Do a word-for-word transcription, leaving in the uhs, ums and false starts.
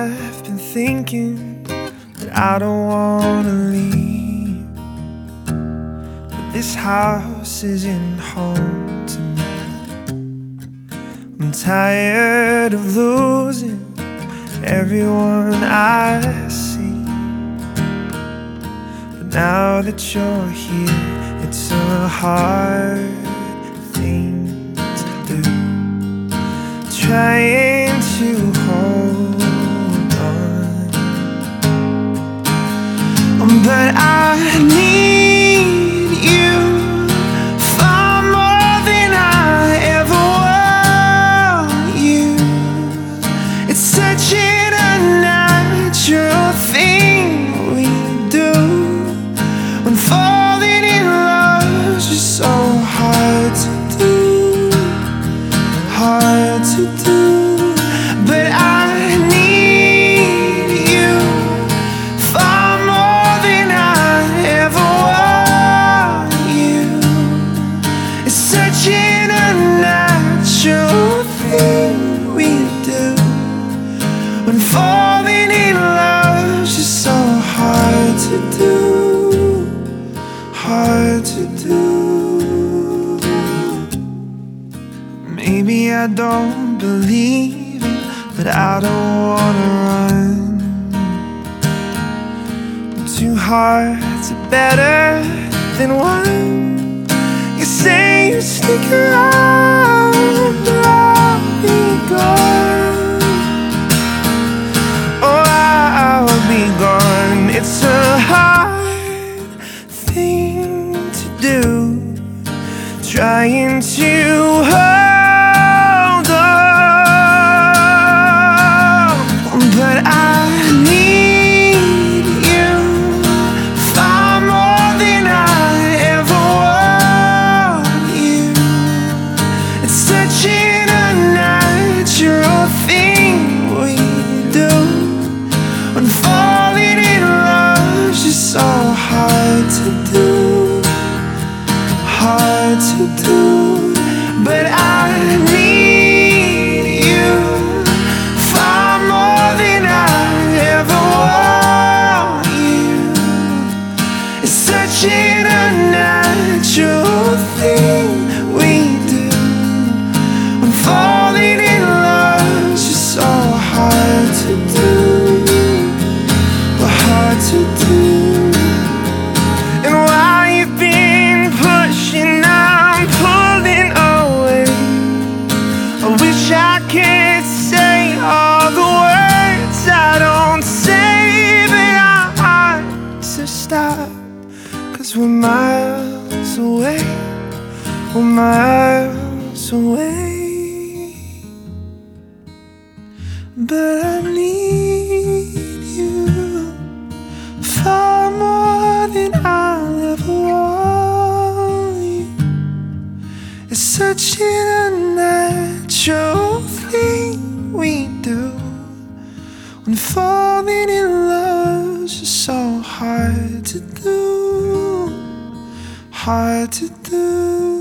I've been thinking that I don't wanna leave, but this house isn't home to me. I'm tired of losing everyone I see, but now that you're here, it's a hard thing to do, trying to hold on, but I need you far more than I ever want you. It's such an unnatural thing we do when falling in love's just so hard to do, hard to do. But I need you far more than I ever want you. It's such an unnatural thing we do when falling in love's just so hard to do, hard to do. Maybe I don't believe it, but I don't wanna run. Two hearts are better than one. You say you stick around, but I'll be gone. Oh, I'll be gone. It's a hard thing to do, trying to hold on, but I need you far more than I ever want you. It's such an unnatural thing we do when falling in love's just so hard to do, hard to do. But I need you far more than I ever want you. It's such an unnatural thing we do when falling in love's just so hard to do, hard to do. And while you've been pushing, I'm pulling away. I wish I could say all the words I don't say, but I hard to stop, 'cause we're miles away, we're miles away. But I need you far more than I'll ever want you. It's such an unnatural thing we do when falling in love's just so hard to do, hard to do.